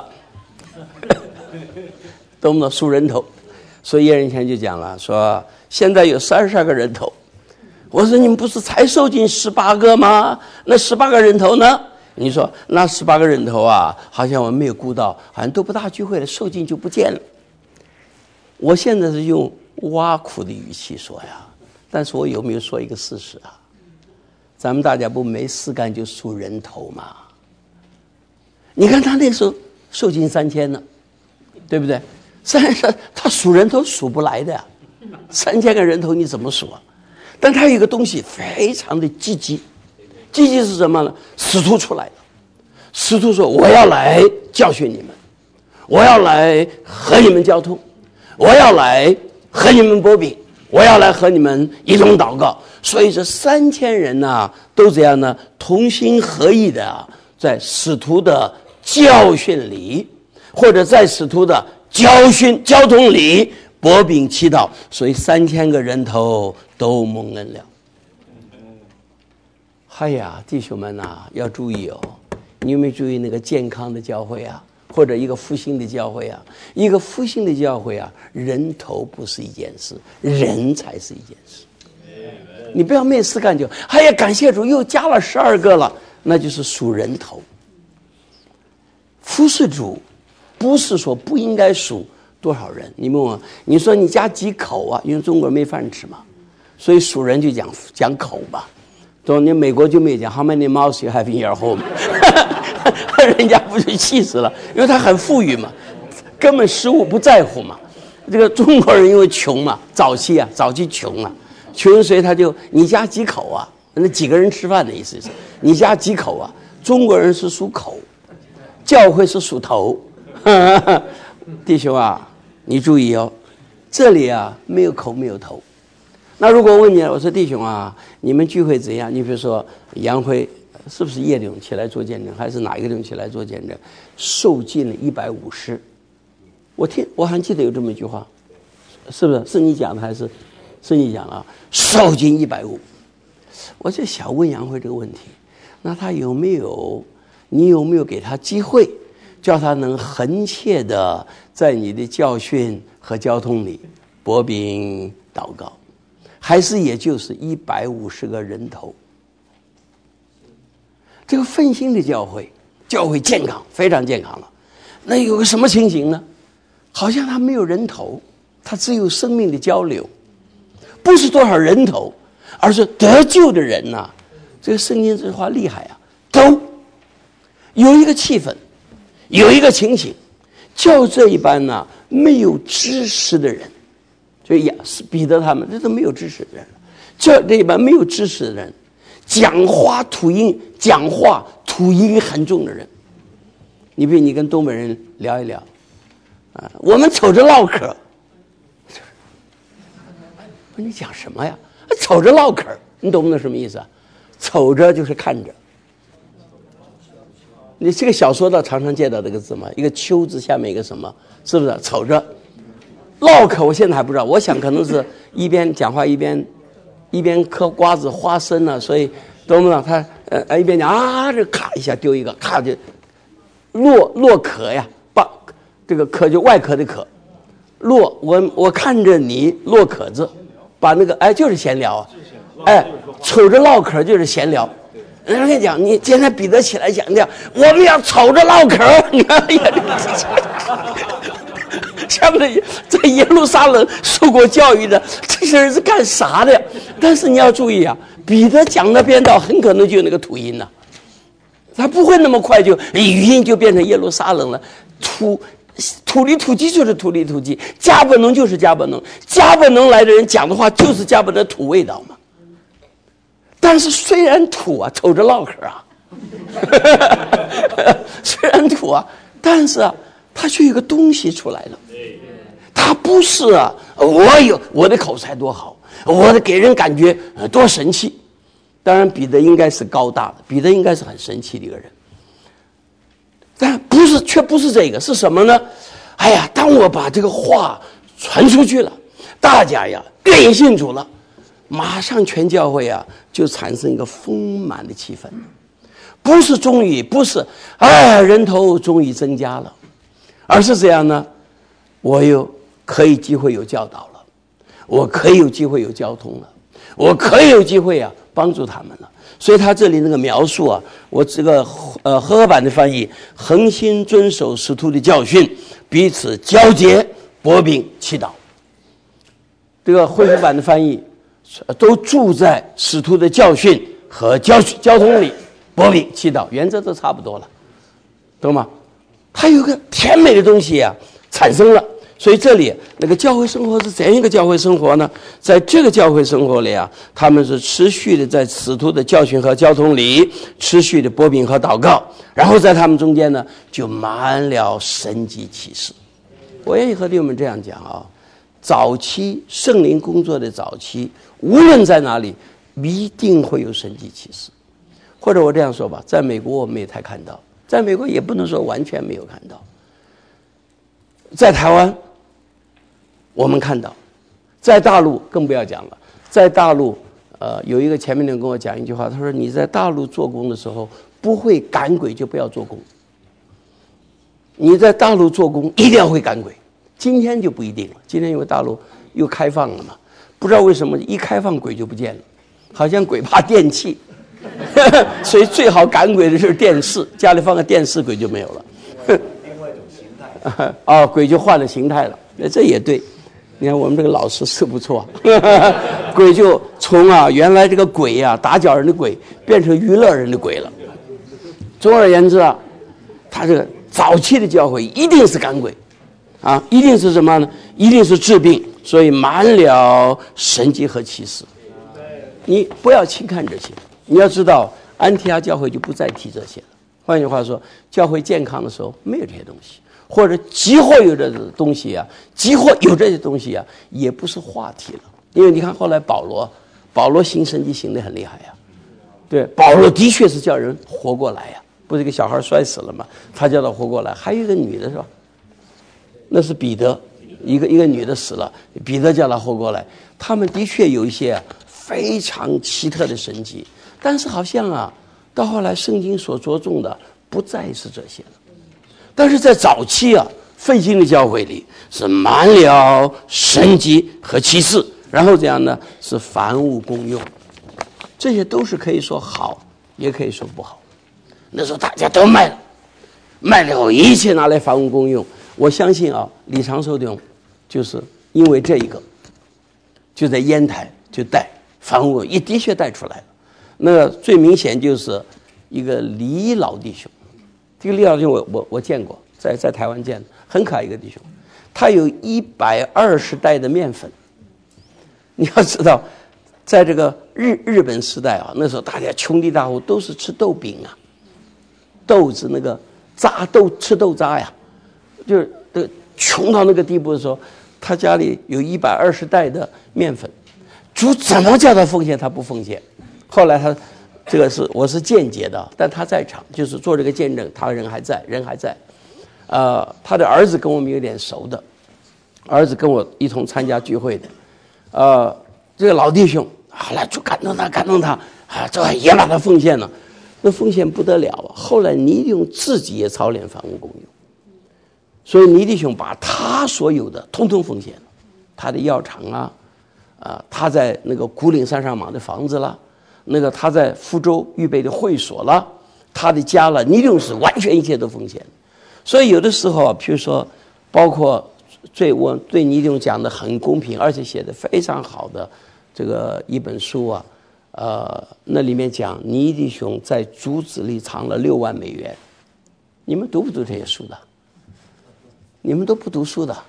懂不懂？数人头，所以叶人权就讲了，说现在有32个人头。我说你们不是才收进18个吗？那18个人头呢？你说那18个人头啊，好像我们没有顾到，好像都不大聚会了，受尽就不见了。我现在是用挖苦的语气说呀，但是我有没有说一个事实啊？咱们大家不没事干就数人头吗？你看他那时候受尽3000呢，对不对？他数人头数不来的呀，3000个人头你怎么数啊？但他有一个东西非常的积极，积极是什么呢？使徒出来了，使徒说我要来教训你们，我要来和你们交通，我要来和你们擘饼，我要来和你们一同祷告。所以这3000人呢，都这样呢，同心合意的在使徒的教训里，或者在使徒的交通里擘饼祈祷，所以3000个人头都蒙恩了。哎呀，弟兄们要注意哦，你有没有注意那个健康的教会啊，或者一个复兴的教会啊？一个复兴的教会啊，人头不是一件事，人才是一件事。你不要没事干就，哎呀，感谢主又加了12个了，那就是数人头。服侍主不是说不应该数多少人，你问我，你说你家几口啊？因为中国人没饭吃嘛，所以数人就讲口吧。你美国就没讲 How many mouths you have in your home 人家不就气死了，因为他很富裕嘛，根本食物不在乎嘛。这个中国人因为穷嘛，早期穷啊，穷，所以他就你家几口啊？那几个人吃饭的意思是你家几口啊？中国人是属口，教会是属头。弟兄啊，你注意哦，这里啊没有口没有头。那如果问你，我说弟兄啊，你们聚会怎样？你比如说杨辉是不是叶领起来做见证，还是哪一个领起来做见证？受尽了150，我还记得有这么一句话，是不是？是你讲的还是你讲啊？受尽150，我就想问杨辉这个问题，那他你有没有给他机会，叫他能恒切的在你的教训和交通里擘饼祷告？还是也就是150个人头？这个奋兴的教会健康，非常健康了。那有个什么情形呢？好像他没有人头，他只有生命的交流，不是多少人头，而是得救的人呐。这个圣经这话厉害啊，都有一个气氛，有一个情形，叫这一般呢没有知识的人。所以彼得他们这都没有知识的人，这一般没有知识的人，讲话吐音很重的人，你比如你跟东北人聊一聊啊，我们瞅着唠嗑，你讲什么呀？瞅着唠嗑，你懂不懂什么意思啊？瞅着就是看着。你这个小说的常常见到这个字嘛，一个秋字下面一个什么，是不是？瞅着。唠嗑我现在还不知道，我想可能是一边讲话一边嗑瓜子花生呢，所以懂不懂？他一边讲啊，这咔一下丢一个，咔就落壳呀，把这个壳就外壳的壳，我看着你落壳子，把那个就是闲聊啊，瞅着唠嗑就是闲聊。人家跟你讲，你今天彼得起来讲讲，我们要瞅着唠嗑，你看像在耶路撒冷受过教育的这些人是干啥的呀？但是你要注意啊，彼得讲的编导很可能就有那个吐音了，他不会那么快就语音就变成耶路撒冷了， 土里土气就是土里土气，家本能就是家本能，家本能来的人讲的话就是家本能土味道嘛。但是虽然土啊，瞅着唠嗑啊，虽然土啊，但是啊，它却有个东西出来了。它不是啊，我的口才多好，我的给人感觉多神气。当然，彼得应该是高大的，彼得应该是很神气的一个人。但却不是这个，是什么呢？哎呀，当我把这个话传出去了，大家呀愿意信主了，马上全教会啊就产生一个丰满的气氛。不是人头终于增加了，而是这样呢，我有机会有教导了，我可以有机会有交通了，我可以有机会啊帮助他们了。所以他这里那个描述啊，我这个和版的翻译，恒心遵守使徒的教训，彼此交结，薄饼祈祷。这个恢复版的翻译都住在使徒的教训和交通里，薄饼祈祷，原则都差不多了，懂吗？它有个甜美的东西啊产生了。所以这里那个教会生活是怎样一个教会生活呢？在这个教会生活里啊，他们是持续的在使徒的教训和交通里持续的薄饼和祷告，然后在他们中间呢就满了神迹奇事。我愿意和弟兄们这样讲啊，早期圣灵工作的早期，无论在哪里一定会有神迹奇事。或者我这样说吧，在美国我们也才看到，在美国也不能说完全没有看到，在台湾我们看到，在大陆更不要讲了。在大陆有一个前面的人跟我讲一句话，他说你在大陆做工的时候不会赶鬼就不要做工，你在大陆做工一定要会赶鬼。今天就不一定了，今天因为大陆又开放了嘛，不知道为什么一开放鬼就不见了，好像鬼怕电器所以最好赶鬼的就是电视，家里放个电视鬼就没有了另外一种形态鬼就换了形态了。这也对，你看我们这个老师是不错鬼就从原来这个鬼打搅人的鬼变成娱乐人的鬼了。总而言之他这个早期的教会一定是赶鬼一定是什么呢？一定是治病，所以满了神迹和奇事。你不要轻看这些，你要知道安提阿教会就不再提这些了。换句话说，教会健康的时候没有这些东西，或者几乎有这东西几乎有这些东西也不是话题了。因为你看后来保罗行神迹行得很厉害对，保罗的确是叫人活过来不是一个小孩摔死了嘛，他叫他活过来。还有一个女的是吧？那是彼得，一个女的死了，彼得叫他活过来。他们的确有一些非常奇特的神迹，但是好像到后来圣经所着重的不再是这些了。但是在早期费经的教会里是满了神迹和奇事，然后这样呢是凡物公用，这些都是可以说好，也可以说不好。那时候大家都卖了后一切拿来凡物公用。我相信李长寿弟兄就是因为这一个，就在烟台就带凡物也的确带出来了。那最明显就是一个李老弟兄，这个李老弟兄我见过，在台湾见的，很可爱一个弟兄，他有120袋的面粉。你要知道，在这个日本时代那时候大家穷地大户都是吃豆饼豆子那个渣豆吃豆渣就是穷到那个地步的时候，他家里有120袋的面粉，主怎么叫他奉献他不奉献。后来他这个我是间接的，但他在场就是做这个见证，他人还在他的儿子跟我们有点熟的，儿子跟我一同参加聚会的这个老弟兄后来就感动他这也把他奉献了。那奉献不得了后来倪弟兄自己也操练凡物公用，所以倪弟兄把他所有的通通奉献了，他的药厂他在那个古岭山上买的房子啦，那个他在福州预备的会所啦，他的家了，倪弟兄是完全一切都奉献。所以有的时候譬如说包括我对倪弟兄讲的很公平，而且写的非常好的这个一本书那里面讲倪弟兄在主子里藏了6万美元，你们读不读这些书的？ 你们都不读书的。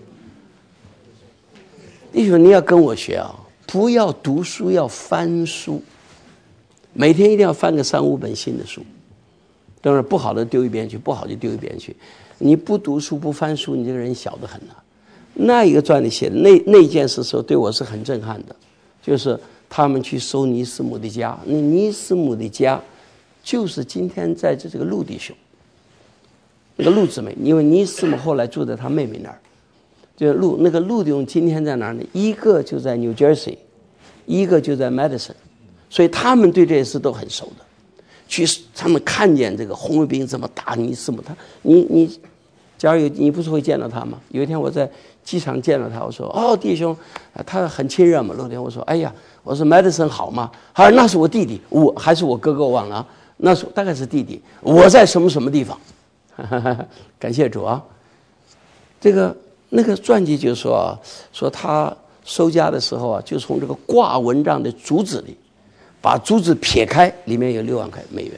弟兄，你要跟我学啊，不要读书，要翻书，每天一定要翻个3-5本新的书。当然不好的丢一边去，不好就丢一边去。你不读书不翻书，你这个人小得很啊。那一个传里写的那件事时候，对我是很震撼的，就是他们去搜尼斯姆的家，那尼斯姆的家就是今天在这个陆弟兄，那个陆姊妹，因为尼斯姆后来住在他妹妹那儿，就是那个陆弟兄今天在哪儿呢？一个就在 New Jersey， 一个就在 Madison， 所以他们对这些事都很熟的。他们看见这个红卫兵怎么打尼斯姆，你假如你不是会见到他吗？有一天我在机场见到他，我说哦弟兄，他很亲热嘛。那天我说哎呀，我说 Madison 好吗？他说那是我弟弟，还是我哥哥，我忘了啊，那是大概是弟弟，我在什么什么地方。感谢主啊。那个传记就说他收家的时候啊，就从这个挂蚊帐的竹子里把竹子撇开，里面有6万块美元。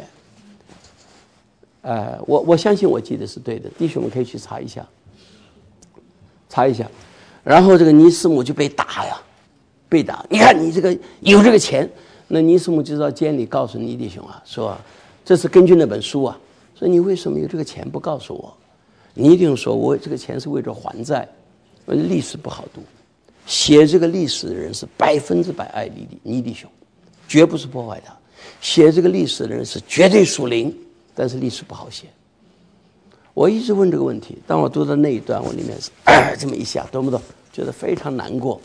我相信我记得是对的，弟兄们可以去查一下。然后这个尼斯姆就被打呀，被打。你看你这个有这个钱，那尼斯姆就到监里告诉尼弟兄啊，说这是根据那本书啊，说你为什么有这个钱不告诉我？尼弟兄说我这个钱是为了还债，历史不好读，写这个历史的人是100%爱尼弟兄，绝不是破坏他。写这个历史的人是绝对属灵，但是历史不好写。我一直问这个问题，当我读到那一段，我里面是这么一下，懂不懂？觉得非常难过。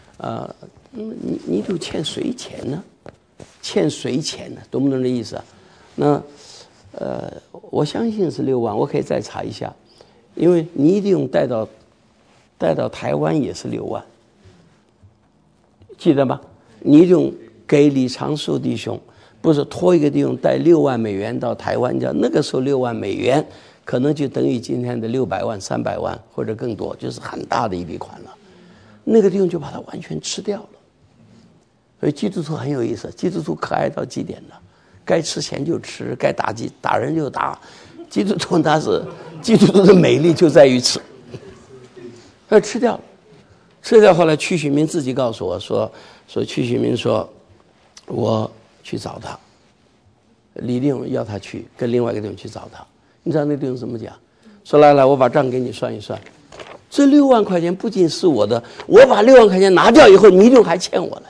你都欠谁钱呢？欠谁钱呢？懂不懂这意思啊？那我相信是6万，我可以再查一下，因为你一定带到台湾也是6万，记得吗？你一定给李长寿弟兄，不是托一个弟兄带6万美元到台湾，叫那个时候6万美元可能就等于今天的600万、300万或者更多，就是很大的一笔款了。那个弟兄就把它完全吃掉了。所以基督徒很有意思，基督徒可爱到极点了，该吃钱就吃，该打人就打。基督徒的美丽就在于此，他吃掉了。吃掉后来曲许明自己告诉我说曲许明说我去找他，李弟兄要他去跟另外一个弟兄去找他。你知道那弟兄怎么讲？说来我把账给你算一算，这6万块钱不仅是我的，我把6万块钱拿掉以后，你弟兄还欠我了。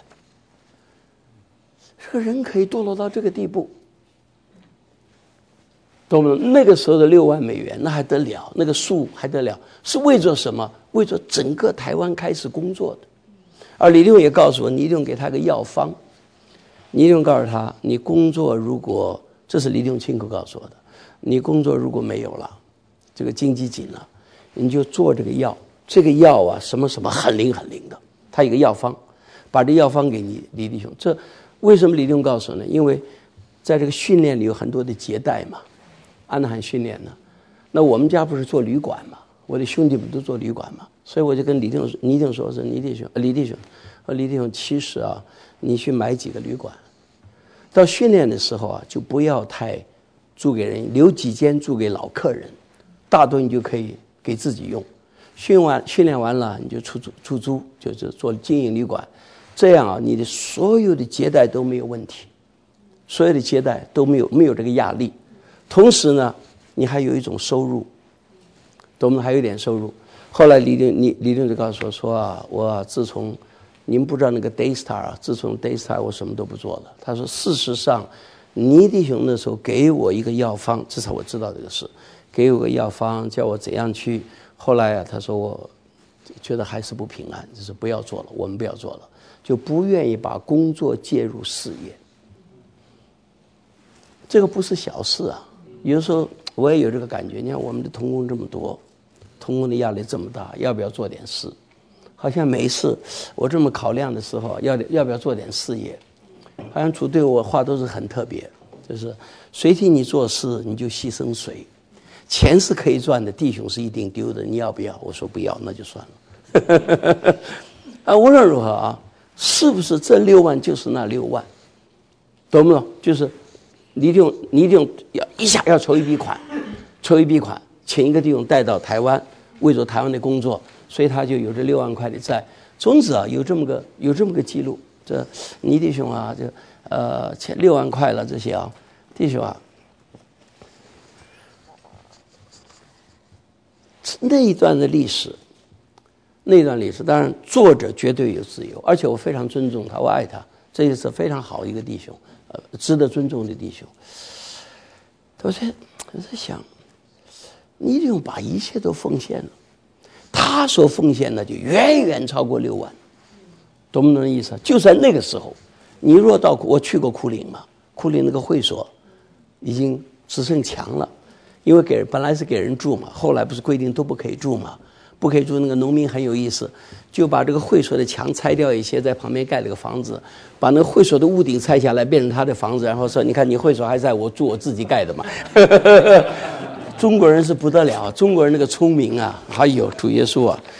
这个人可以堕落到这个地步，懂不懂？那个时候的6万美元那还得了，那个数还得了，是为着什么？为着整个台湾开始工作的。而李弟兄也告诉我，你一定给他个药方，你一定告诉他，你工作如果，这是李弟兄亲口告诉我的，你工作如果没有了，这个经济紧了，你就做这个药，这个药啊什么什么很灵很灵的，他有个药方，把这药方给你李弟兄。这为什么李弟兄告诉我呢？因为在这个训练里有很多的接待嘛，安罕训练呢。那我们家不是做旅馆嘛，我的兄弟们都做旅馆嘛，所以我就跟李弟兄说是李弟兄，其实啊，你去买几个旅馆，到训练的时候啊，就不要太租给人，留几间租给老客人，大多你就可以给自己用。训练完了，你就出租，就是做经营旅馆。这样啊，你的所有的接待都没有问题，所有的接待都没有这个压力。同时呢，你还有一种收入，我们还有一点收入。后来李弟兄就告诉我说啊，我自从你们不知道那个 Daystar 啊，自从 Daystar 我什么都不做了。他说事实上，倪弟兄那时候给我一个药方，至少我知道这个事，给我个药方，叫我怎样去。后来啊，他说我觉得还是不平安，就是不要做了，我们不要做了。就不愿意把工作介入事业，这个不是小事啊。有时候我也有这个感觉，你看我们的同工这么多，同工的压力这么大，要不要做点事？好像没事。我这么考量的时候，要不要做点事业？好像主对我话都是很特别，就是谁替你做事，你就牺牲谁。钱是可以赚的，弟兄是一定丢的，你要不要？我说不要，那就算了。啊，无论如何啊。是不是这6万就是那6万？懂不懂？就是你一定要一下要筹一笔款，请一个弟兄带到台湾， 为着台湾的工作，所以他就有这6万块的债。总之啊，有这么个记录。这倪弟兄啊，欠6万块了这些啊，弟兄啊，那一段历史，当然作者绝对有自由，而且我非常尊重他，我爱他，这也是非常好一个弟兄，值得尊重的弟兄。我在想，倪弟兄把一切都奉献了，他所奉献的就远远超过6万，懂不懂意思？就在那个时候，你若到我去过库林嘛，库林那个会所已经只剩墙了，因为本来是给人住嘛，后来不是规定都不可以住嘛，不可以住。那个农民很有意思，就把这个会所的墙拆掉一些，在旁边盖了个房子，把那个会所的屋顶拆下来变成他的房子，然后说你看你会所还在，我住我自己盖的嘛。中国人是不得了，中国人那个聪明啊，还有主耶稣啊。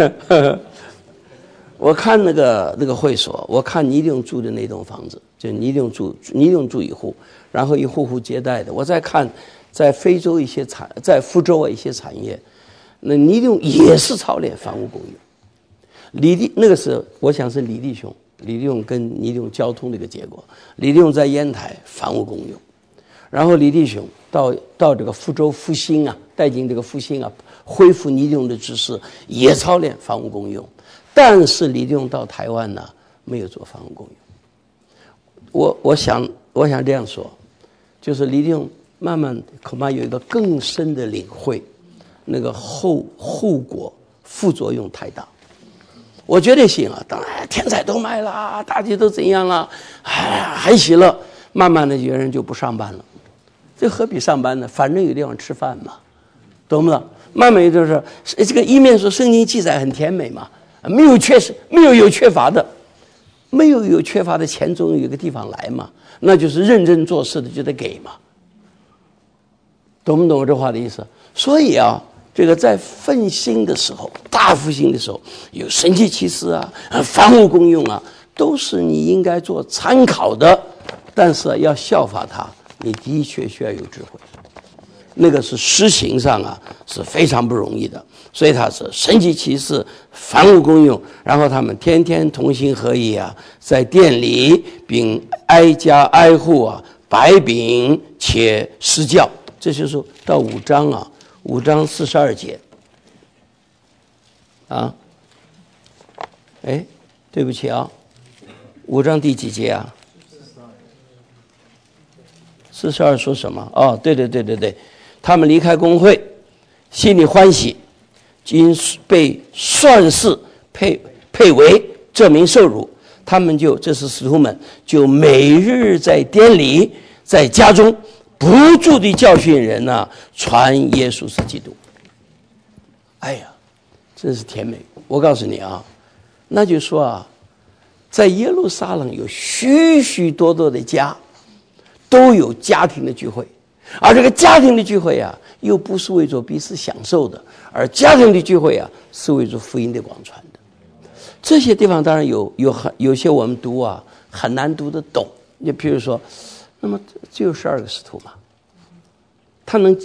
我看那个会所，我看倪弟兄住的那栋房子，就倪弟兄住一户，然后一户户接待的。我再看在非洲在福州啊一些产业，那倪弟兄也是操练房屋公用。那个时候我想是李弟兄跟倪弟兄交通的一个结果。李弟兄在烟台房屋公用，然后李弟兄到这个福州复兴啊，带进这个复兴啊，恢复倪弟兄的知识，也操练房屋公用。但是李弟兄到台湾呢，没有做房屋公用。我想这样说，就是李弟兄慢慢恐怕有一个更深的领会，那个后果副作用太大。我绝对信啊，当然天才都卖了，大家都怎样了，还喜乐，慢慢的有人就不上班了。这何必上班呢？反正有地方吃饭嘛，懂不懂？慢慢就是这个一面说圣经记载很甜美嘛。没有有缺乏的，没有缺乏的钱总有一个地方来嘛，那就是认真做事的就得给嘛，懂不懂我这话的意思？所以啊，这个在奋兴的时候，大复兴的时候，有神迹奇事啊，房屋公用啊，都是你应该做参考的，但是要效法它，你的确需要有智慧。那个是施行上啊是非常不容易的，所以他是神迹奇事，房屋公用，然后他们天天同心合意啊，在店里并挨家挨户啊摆饼且施教。这就是到5章啊，5章42节啊，哎，对不起啊，5章第几节啊？42说什么？哦，对。他们离开公会，心里欢喜，因被算是配为这名受辱，他们这是使徒们，就每日在店里，在家中不住地教训人啊，传耶稣是基督。哎呀，真是甜美！我告诉你啊，那就说啊，在耶路撒冷有许许多多的家，都有家庭的聚会。而这个家庭的聚会啊，又不是为着彼此享受的，而家庭的聚会啊，是为着福音的广传的。这些地方当然有些我们读啊很难读得懂。你比如说，那么只有12个使徒嘛，他能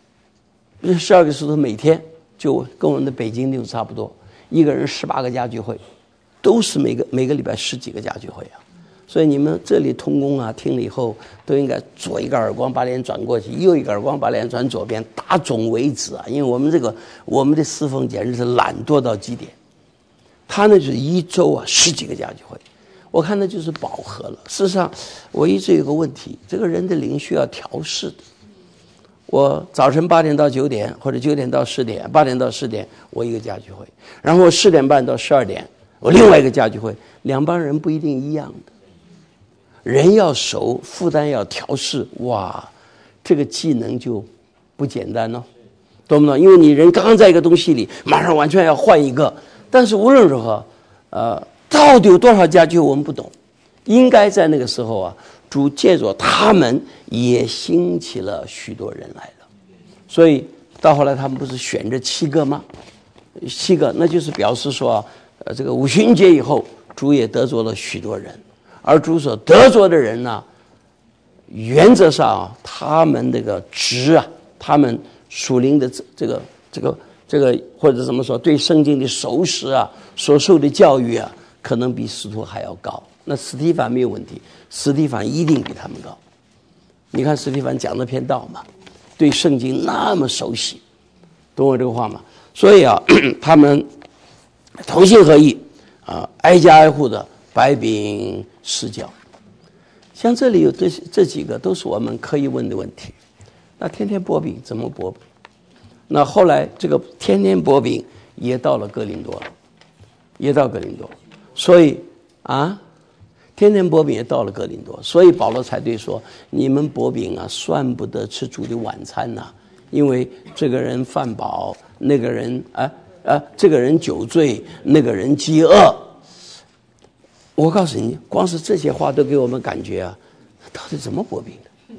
12个使徒每天就跟我们的北京就差不多，一个人18个家聚会，都是每个礼拜10几个家聚会啊。所以你们这里同工啊，听了以后都应该左一个耳光把脸转过去，右一个耳光把脸转左边，打肿为止啊！因为我们的侍奉简直是懒惰到极点。他呢就是一周啊10几个家聚会，我看那就是饱和了。事实上，我一直有个问题，这个人的灵需要调试的。我早晨8点到9点，或者9点到10点，8点到10点，我一个家聚会，然后10点半到12点，我另外一个家聚会，两帮人不一定一样的。人要熟，负担要调试，哇，这个技能就不简单了，懂不懂？因为你人刚刚在一个东西里，马上完全要换一个。但是无论如何，到底有多少家聚会我们不懂，应该在那个时候啊，主借着他们也兴起了许多人来了。所以到后来他们不是选这7个吗？7个，那就是表示说，这个五旬节以后，主也得着了许多人。而主所得着的人呢，原则上他们这个职啊，他们属灵的这个这个或者怎么说，对圣经的熟识啊，所受的教育啊，可能比使徒还要高。那史提反没有问题，史提反一定比他们高。你看史提反讲那篇道嘛，对圣经那么熟悉，懂我这个话吗？所以啊，他们同心合意啊，挨家挨户的摆饼施教。像这里有这几个都是我们可以问的问题。那天天擘饼怎么擘饼？那后来这个天天擘饼也到了哥林多了，也到哥林多，所以啊，天天擘饼也到了哥林多，所以保罗才对说：你们擘饼啊，算不得吃主的晚餐呐、因为这个人饭饱，那个人这个人酒醉，那个人饥饿。我告诉你，光是这些话都给我们感觉啊，到底怎么擘饼的？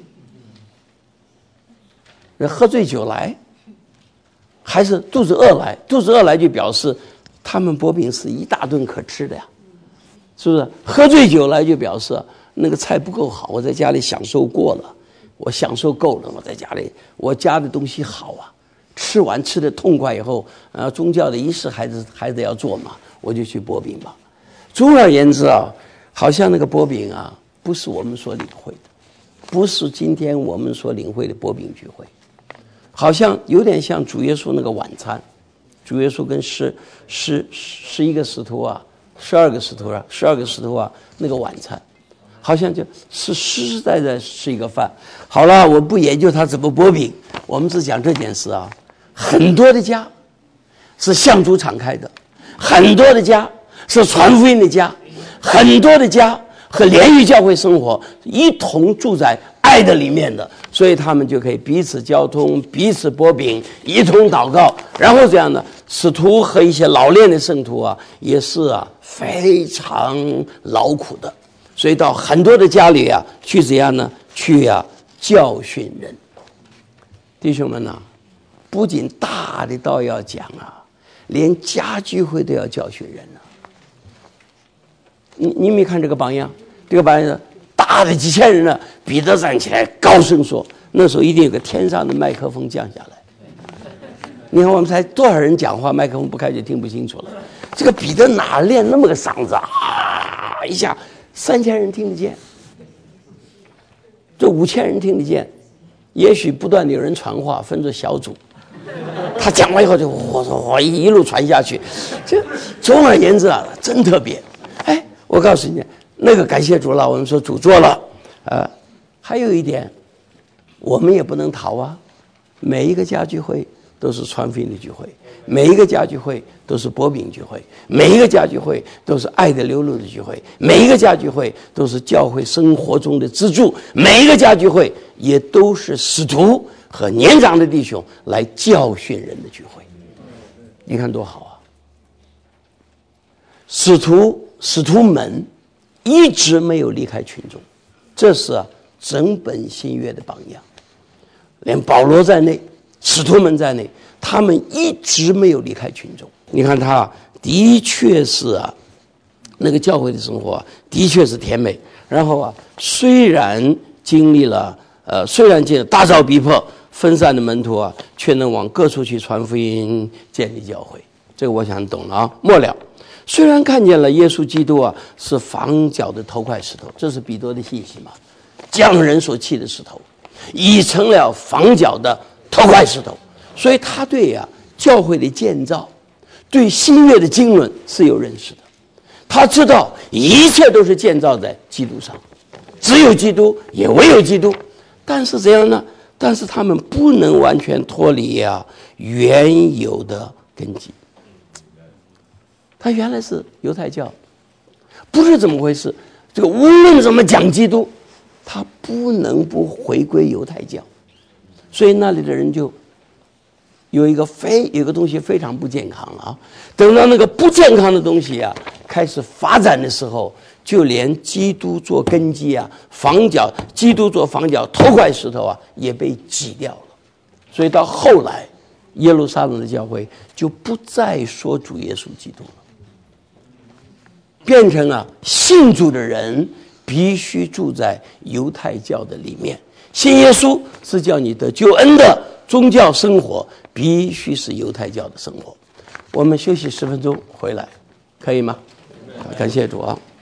人喝醉酒来，还是肚子饿来？肚子饿来就表示他们擘饼是一大顿可吃的呀，是不是？喝醉酒来就表示那个菜不够好，我在家里享受过了，我享受够了，我在家里我家的东西好啊，吃完吃的痛快以后，宗教的仪式还得要做嘛，我就去擘饼吧。总而言之啊，好像那个擘饼啊，不是我们所领会的，不是今天我们所领会的擘饼聚会，好像有点像主耶稣那个晚餐。主耶稣跟11个使徒啊，12个使徒啊，那个晚餐，好像就是实实在在是一个饭。好了，我不研究他怎么擘饼，我们只讲这件事啊。很多的家是向主敞开的，很多的家是传福音的家，很多的家和联谊教会生活一同住在爱的里面的，所以他们就可以彼此交通，彼此擘饼，一同祷告。然后这样的使徒和一些老练的圣徒啊，也是啊非常劳苦的，所以到很多的家里啊去怎样呢？去啊教训人。弟兄们啊，不仅大的道要讲啊，连家聚会都要教训人啊。你没看这个榜样？这个榜样大的几千人呢，彼得站起来高声说，那时候一定有个天上的麦克风降下来。你看我们才多少人讲话，麦克风不开就听不清楚了。这个彼得哪练那么个嗓子啊？一下3000人听得见，这5000人听得见，也许不断的有人传话，分作小组。他讲完以后就我一路传下去，这总而言之啊，真特别。哎，我告诉你，那个感谢主了，我们说主做了，还有一点，我们也不能逃啊。每一个家聚会都是传福音的聚会，每一个家聚会都是擘饼聚会，每一个家聚会都是爱的流露的聚会，每一个家聚会都是教会生活中的支柱，每一个家聚会也都是使徒和年长的弟兄来教训人的聚会。你看多好啊！使徒们一直没有离开群众，这是整本新约的榜样。连保罗在内，使徒们在内，他们一直没有离开群众。你看他的确是那个教会的生活的确是甜美。然后虽然经历了大遭逼迫，分散的门徒却能往各处去传福音，建立教会。这个我想懂了末了，虽然看见了耶稣基督是房角的头块石头，这是彼得的信息嘛，匠人所弃的石头已成了房角的头块石头，所以他对教会的建造，对新约的经纶是有认识的。他知道一切都是建造在基督上，只有基督，也唯有基督。但是怎样呢？但是他们不能完全脱离原有的根基。他原来是犹太教，不是怎么回事？这个无论怎么讲基督，他不能不回归犹太教，所以那里的人就有一个东西非常不健康了等到那个不健康的东西开始发展的时候，就连基督做根基基督做房角头块石头也被挤掉了。所以到后来耶路撒冷的教会就不再说主耶稣基督了，变成信主的人必须住在犹太教的里面。信耶稣是叫你得救恩的， 宗教生活必须是犹太教的生活。我们休息10分钟回来，可以吗？感谢主啊。